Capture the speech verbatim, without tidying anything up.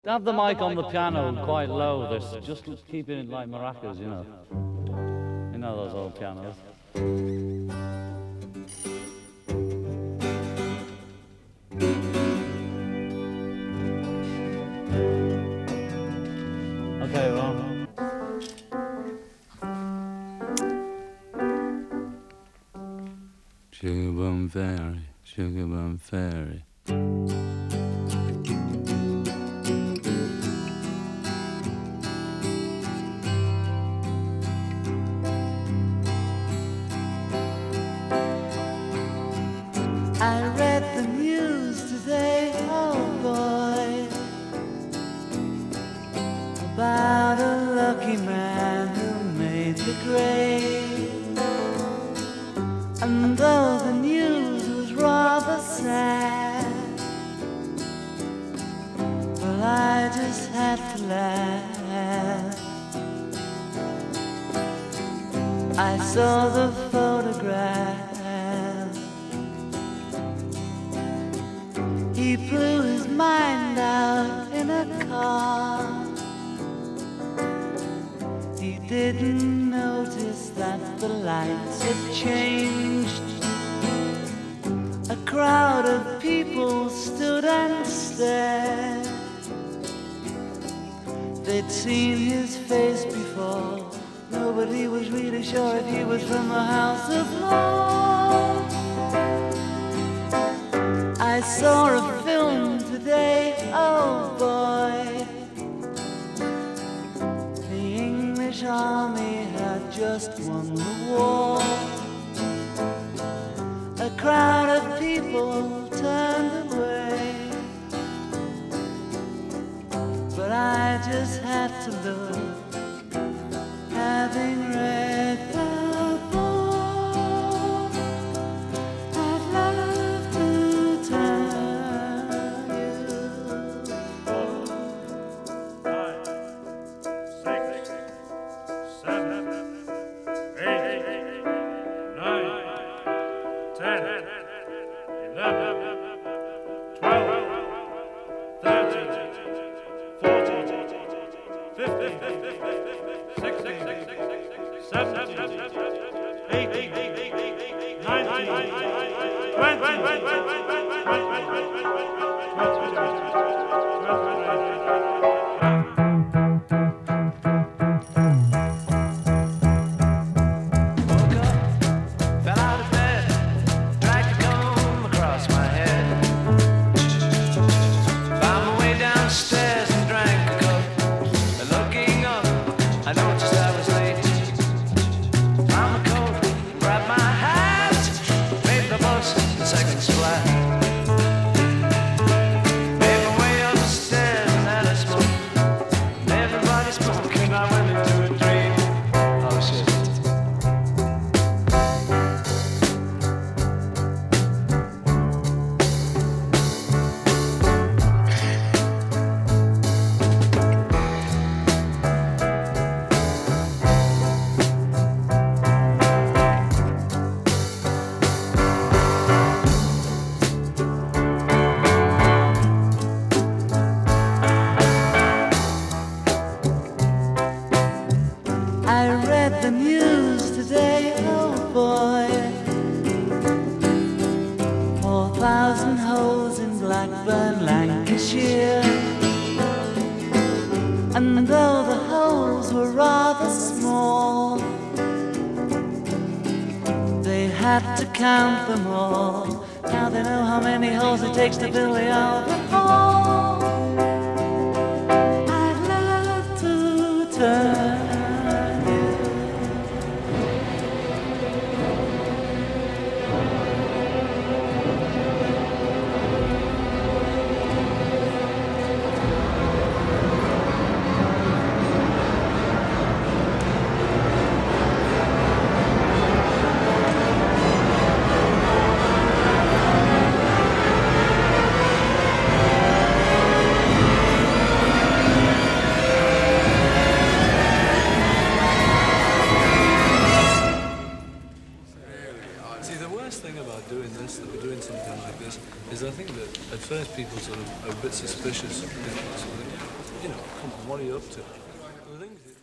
Have the mic on the piano quite low. There's just keeping it like maracas, you know. You know those old pianos. Okay, well. Sugar Bum Fairy, Sugar Bum Fairy. I read the news today, oh boy, about a lucky man who made the grade. And though the news was rather sad, well, I just had to laugh. I saw the photograph. He blew his mind out in a car. He didn't notice that the lights had changed. A crowd of people stood and stared. They'd seen his face before. Nobody was really sure if he was from a house of law. I saw a film today, oh boy. The English army had just won the war. A crowd of people turned away, but I just had to look, having read the book. I'd love to tell you. Five, six, seven, eight, nine, ten, eleven, twelve, thirteen, fourteen, fifteen, sixteen, seventeen, eighteen, nineteen, Fell out of bed, dragged a comb across my head. Found my way downstairs and drank a cup. And looking up, I noticed I was late. Found my coat, grabbed my hat, made the most the second splat. Made my way upstairs and had a smoke. And everybody smoking, I went into a dream. Oh shit. I read the news today, oh boy. Four thousand holes in Blackburn, Lancashire. And though the holes were rather small, they had to count them all. Now they know how many holes it takes to build the Albert Hall. I'd love to turn. You know, come on, what are you up to?